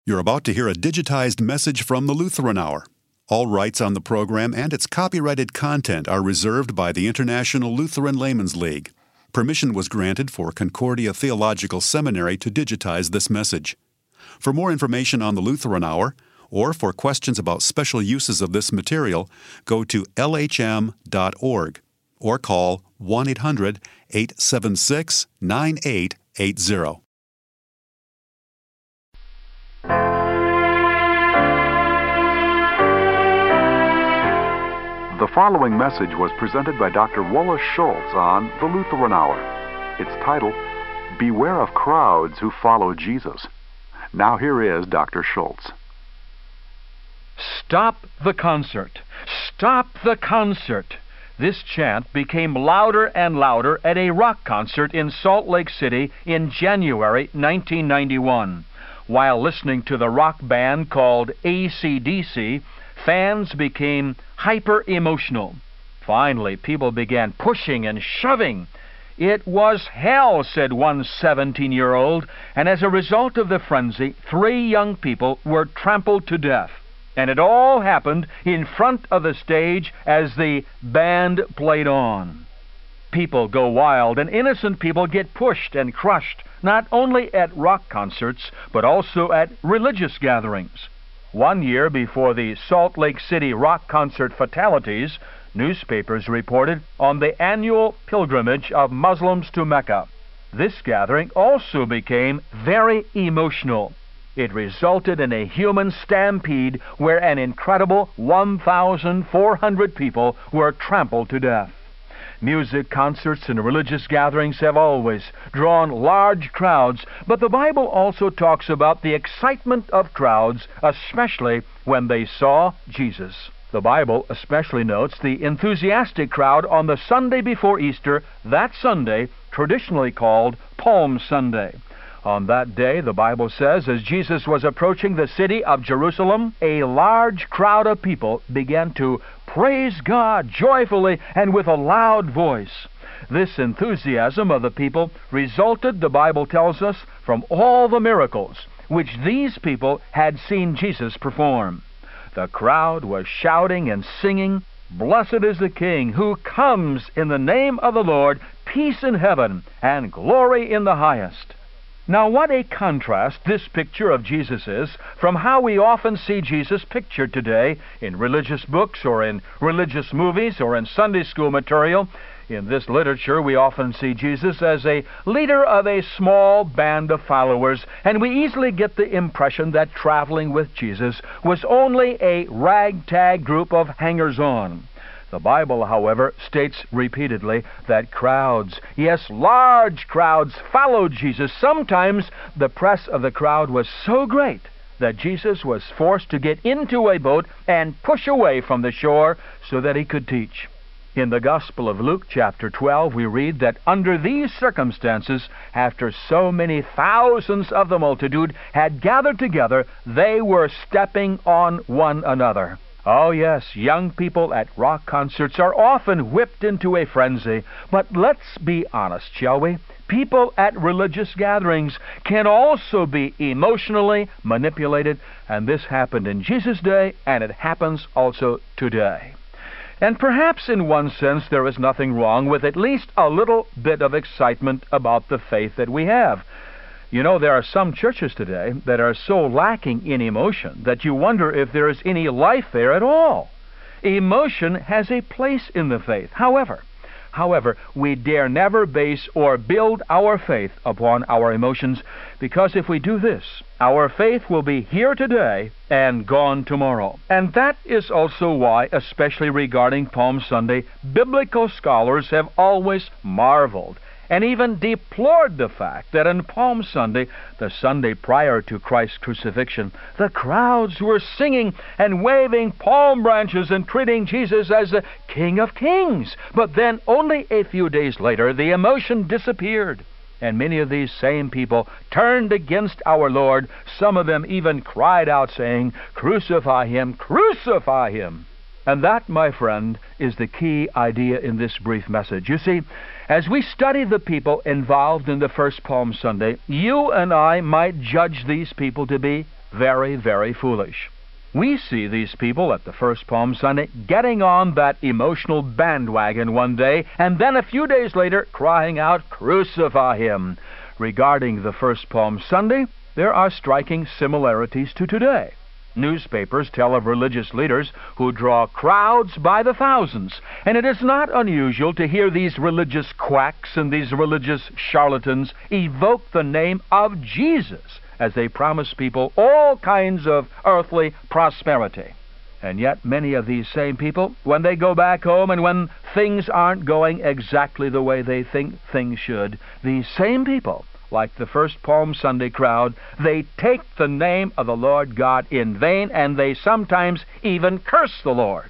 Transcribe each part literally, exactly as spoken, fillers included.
You're about to hear a digitized message from the Lutheran Hour. All rights on the program and its copyrighted content are reserved by the International Lutheran Laymen's League. Permission was granted for Concordia Theological Seminary to digitize this message. For more information on the Lutheran Hour, or for questions about special uses of this material, go to L H M dot org or call one eight hundred, eight seven six, nine eight eight zero. The following message was presented by Doctor Wallace Schultz on the Lutheran Hour. It's titled, Beware of Crowds Who Follow Jesus. Now here is Doctor Schultz. Stop the concert! Stop the concert! This chant became louder and louder at a rock concert in Salt Lake City in January nineteen ninety-one. While listening to the rock band called A C D C, fans became hyper-emotional. Finally, people began pushing and shoving. It was hell, said one seventeen-year-old, and as a result of the frenzy, three young people were trampled to death. And it all happened in front of the stage as the band played on. People go wild, and innocent people get pushed and crushed, not only at rock concerts, but also at religious gatherings. One year before the Salt Lake City rock concert fatalities, newspapers reported on the annual pilgrimage of Muslims to Mecca. This gathering also became very emotional. It resulted in a human stampede where an incredible one thousand four hundred people were trampled to death. Music concerts and religious gatherings have always drawn large crowds, but the Bible also talks about the excitement of crowds, especially when they saw Jesus. The Bible especially notes the enthusiastic crowd on the Sunday before Easter, that Sunday traditionally called Palm Sunday. On that day, the Bible says, as Jesus was approaching the city of Jerusalem, a large crowd of people began to praise God joyfully and with a loud voice. This enthusiasm of the people resulted, the Bible tells us, from all the miracles which these people had seen Jesus perform. The crowd was shouting and singing, "Blessed is the King who comes in the name of the Lord, peace in heaven and glory in the highest." Now, what a contrast this picture of Jesus is from how we often see Jesus pictured today in religious books or in religious movies or in Sunday school material. In this literature, we often see Jesus as a leader of a small band of followers, and we easily get the impression that traveling with Jesus was only a ragtag group of hangers-on. The Bible, however, states repeatedly that crowds, yes, large crowds, followed Jesus. Sometimes the press of the crowd was so great that Jesus was forced to get into a boat and push away from the shore so that he could teach. In the Gospel of Luke, chapter twelve, we read that under these circumstances, after so many thousands of the multitude had gathered together, they were stepping on one another. Oh yes, young people at rock concerts are often whipped into a frenzy. But let's be honest, shall we? People at religious gatherings can also be emotionally manipulated, and this happened in Jesus' day, and it happens also today. And perhaps in one sense there is nothing wrong with at least a little bit of excitement about the faith that we have. You know, there are some churches today that are so lacking in emotion that you wonder if there is any life there at all. Emotion has a place in the faith. However, however, we dare never base or build our faith upon our emotions, because if we do this, our faith will be here today and gone tomorrow. And that is also why, especially regarding Palm Sunday, biblical scholars have always marveled and even deplored the fact that on Palm Sunday, the Sunday prior to Christ's crucifixion, the crowds were singing and waving palm branches and treating Jesus as the King of Kings. But then, only a few days later, the emotion disappeared, and many of these same people turned against our Lord. Some of them even cried out, saying, "Crucify him! Crucify him!" And that, my friend, is the key idea in this brief message. You see, as we study the people involved in the first Palm Sunday, you and I might judge these people to be very, very foolish. We see these people at the first Palm Sunday getting on that emotional bandwagon one day, and then a few days later crying out, "Crucify him." Regarding the first Palm Sunday, there are striking similarities to today. Newspapers tell of religious leaders who draw crowds by the thousands, and it is not unusual to hear these religious quacks and these religious charlatans evoke the name of Jesus as they promise people all kinds of earthly prosperity. And yet many of these same people, when they go back home and when things aren't going exactly the way they think things should, these same people, like the first Palm Sunday crowd, they take the name of the Lord God in vain, and they sometimes even curse the Lord.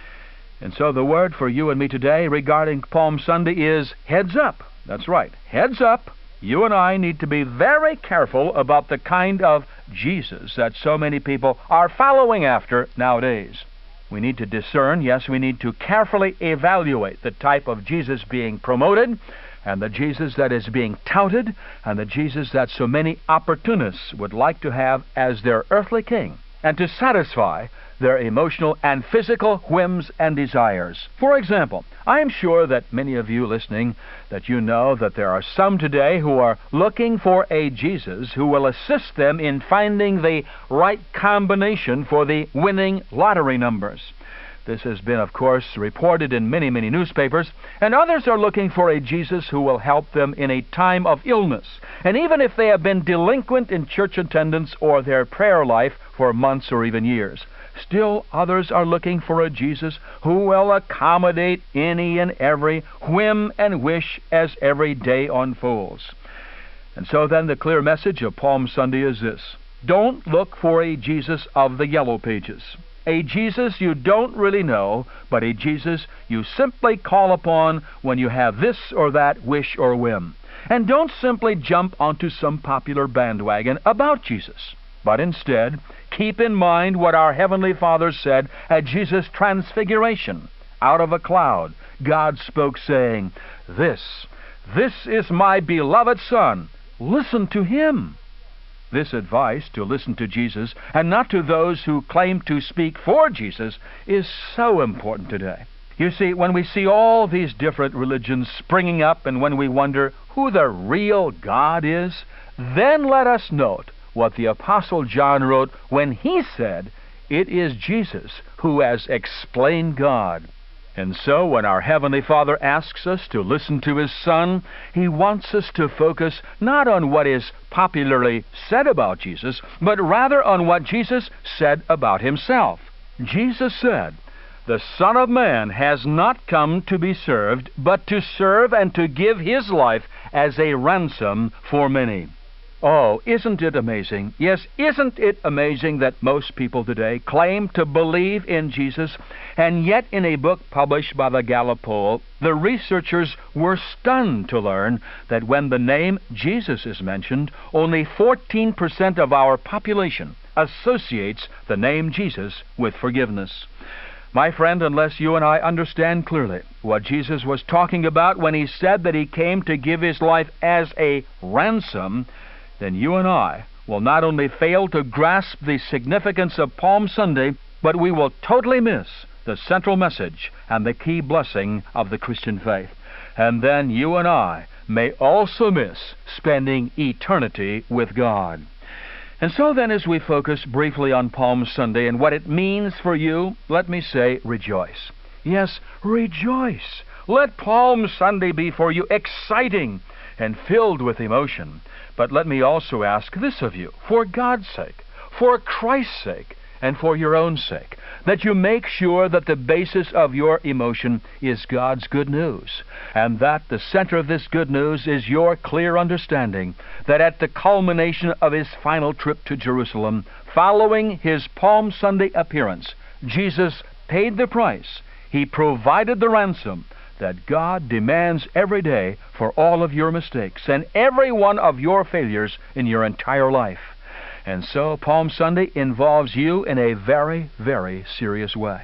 And so the word for you and me today regarding Palm Sunday is heads up. That's right, heads up. You and I need to be very careful about the kind of Jesus that so many people are following after nowadays. We need to discern, yes, we need to carefully evaluate the type of Jesus being promoted, and the Jesus that is being touted, and the Jesus that so many opportunists would like to have as their earthly king, and to satisfy their emotional and physical whims and desires. For example, I am sure that many of you listening, that you know that there are some today who are looking for a Jesus who will assist them in finding the right combination for the winning lottery numbers. This has been, of course, reported in many, many newspapers, and others are looking for a Jesus who will help them in a time of illness, and even if they have been delinquent in church attendance or their prayer life for months or even years. Still others are looking for a Jesus who will accommodate any and every whim and wish as every day unfolds. And so then the clear message of Palm Sunday is this: don't look for a Jesus of the yellow pages, a Jesus you don't really know, but a Jesus you simply call upon when you have this or that wish or whim. And don't simply jump onto some popular bandwagon about Jesus, but instead keep in mind what our Heavenly Father said at Jesus' transfiguration. Out of a cloud, God spoke, saying, This, this is my beloved Son. Listen to him. This advice to listen to Jesus and not to those who claim to speak for Jesus is so important today. You see, when we see all these different religions springing up and when we wonder who the real God is, then let us note what the Apostle John wrote when he said, "It is Jesus who has explained God." And so when our Heavenly Father asks us to listen to His Son, He wants us to focus not on what is popularly said about Jesus, but rather on what Jesus said about Himself. Jesus said, "The Son of Man has not come to be served, but to serve and to give His life as a ransom for many." Oh, isn't it amazing? Yes, isn't it amazing that most people today claim to believe in Jesus, and yet in a book published by the Gallup poll, the researchers were stunned to learn that when the name Jesus is mentioned, only fourteen percent of our population associates the name Jesus with forgiveness. My friend, unless you and I understand clearly what Jesus was talking about when He said that He came to give His life as a ransom, then you and I will not only fail to grasp the significance of Palm Sunday, but we will totally miss the central message and the key blessing of the Christian faith. And then you and I may also miss spending eternity with God. And so then, as we focus briefly on Palm Sunday and what it means for you, let me say, rejoice. Yes, rejoice. Let Palm Sunday be for you exciting and filled with emotion. But let me also ask this of you, for God's sake, for Christ's sake, and for your own sake, that you make sure that the basis of your emotion is God's good news, and that the center of this good news is your clear understanding that at the culmination of His final trip to Jerusalem, following His Palm Sunday appearance, Jesus paid the price. He provided the ransom that God demands every day for all of your mistakes and every one of your failures in your entire life. And so Palm Sunday involves you in a very, very serious way.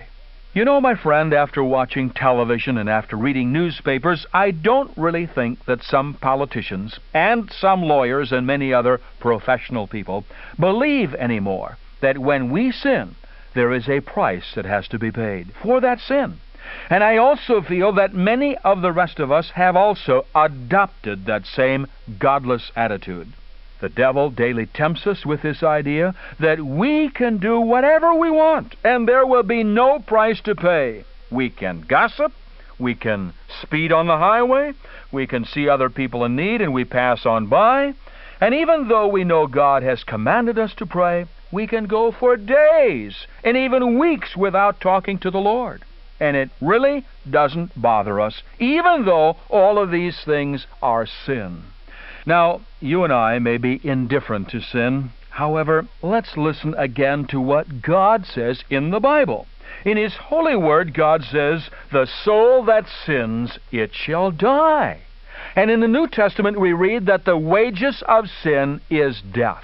You know, my friend, after watching television and after reading newspapers, I don't really think that some politicians and some lawyers and many other professional people believe anymore that when we sin, there is a price that has to be paid for that sin. And I also feel that many of the rest of us have also adopted that same godless attitude. The devil daily tempts us with this idea that we can do whatever we want, and there will be no price to pay. We can gossip, we can speed on the highway, we can see other people in need and we pass on by, and even though we know God has commanded us to pray, we can go for days and even weeks without talking to the Lord. And it really doesn't bother us, even though all of these things are sin. Now, you and I may be indifferent to sin. However, let's listen again to what God says in the Bible. In His holy word, God says, "The soul that sins, it shall die." And in the New Testament, we read that the wages of sin is death.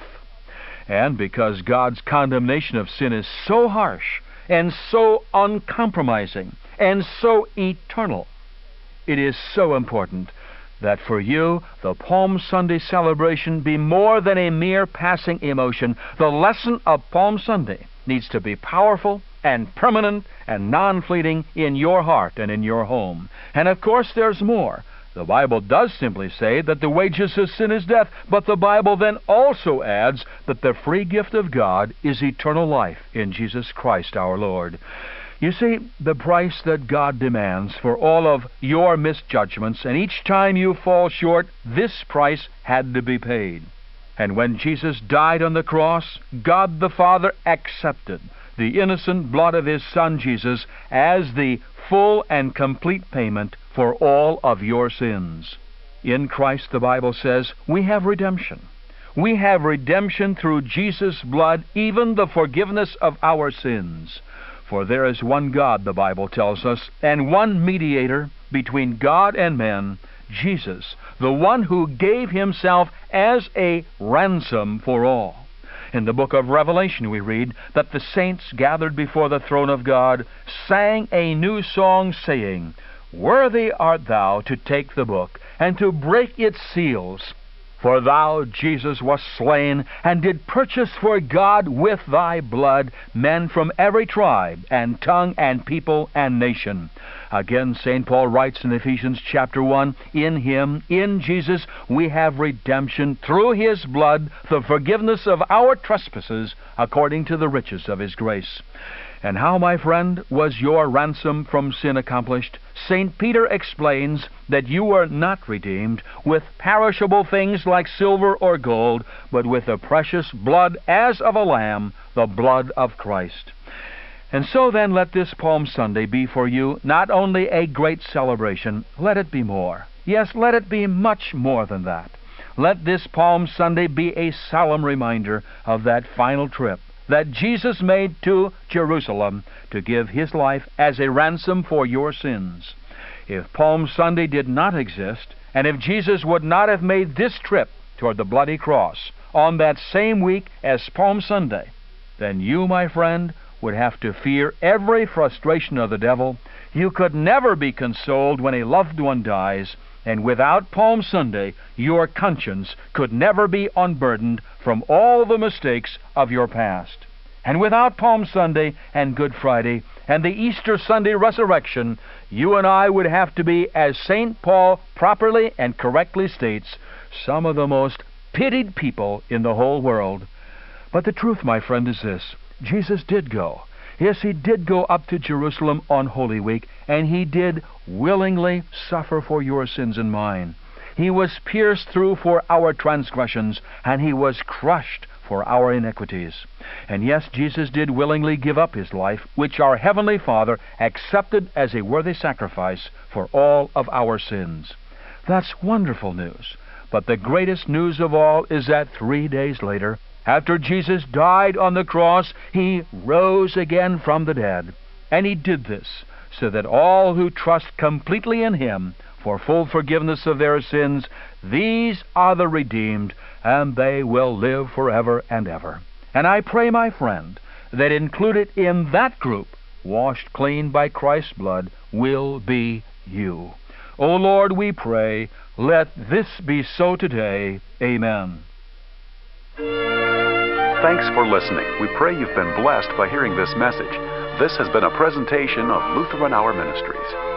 And because God's condemnation of sin is so harsh, and so uncompromising, and so eternal, it is so important that for you, the Palm Sunday celebration be more than a mere passing emotion. The lesson of Palm Sunday needs to be powerful and permanent and non-fleeting in your heart and in your home. And of course, there's more. The Bible does simply say that the wages of sin is death, but the Bible then also adds that the free gift of God is eternal life in Jesus Christ our Lord. You see, the price that God demands for all of your misjudgments, and each time you fall short, this price had to be paid. And when Jesus died on the cross, God the Father accepted the innocent blood of His Son Jesus as the full and complete payment for all of your sins. In Christ, the Bible says, we have redemption. We have redemption through Jesus' blood, even the forgiveness of our sins. For there is one God, the Bible tells us, and one mediator between God and men, Jesus, the one who gave Himself as a ransom for all. In the book of Revelation we read that the saints gathered before the throne of God sang a new song, saying, "Worthy art thou to take the book, and to break its seals. For thou, Jesus, wast slain, and did purchase for God with thy blood men from every tribe, and tongue, and people, and nation." Again, Saint Paul writes in Ephesians chapter one, "In Him, in Jesus, we have redemption through His blood, the forgiveness of our trespasses, according to the riches of His grace." And how, my friend, was your ransom from sin accomplished? Saint Peter explains that you were not redeemed with perishable things like silver or gold, but with the precious blood as of a lamb, the blood of Christ. And so then let this Palm Sunday be for you not only a great celebration, let it be more. Yes, let it be much more than that. Let this Palm Sunday be a solemn reminder of that final trip that Jesus made to Jerusalem to give His life as a ransom for your sins. If Palm Sunday did not exist, and if Jesus would not have made this trip toward the bloody cross on that same week as Palm Sunday, then you, my friend, would have to fear every frustration of the devil. You could never be consoled when a loved one dies, and without Palm Sunday, your conscience could never be unburdened from all the mistakes of your past. And without Palm Sunday and Good Friday and the Easter Sunday resurrection, you and I would have to be, as Saint Paul properly and correctly states, some of the most pitied people in the whole world. But the truth, my friend, is this: Jesus did go. Yes, He did go up to Jerusalem on Holy Week, and He did willingly suffer for your sins and mine. He was pierced through for our transgressions, and He was crushed for our iniquities. And yes, Jesus did willingly give up His life, which our Heavenly Father accepted as a worthy sacrifice for all of our sins. That's wonderful news. But the greatest news of all is that three days later, after Jesus died on the cross, He rose again from the dead. And He did this so that all who trust completely in Him for full forgiveness of their sins, these are the redeemed, and they will live forever and ever. And I pray, my friend, that included in that group washed clean by Christ's blood, will be you. O Lord, we pray, let this be so today. Amen. Thanks for listening. We pray you've been blessed by hearing this message. This has been a presentation of Lutheran Hour Ministries.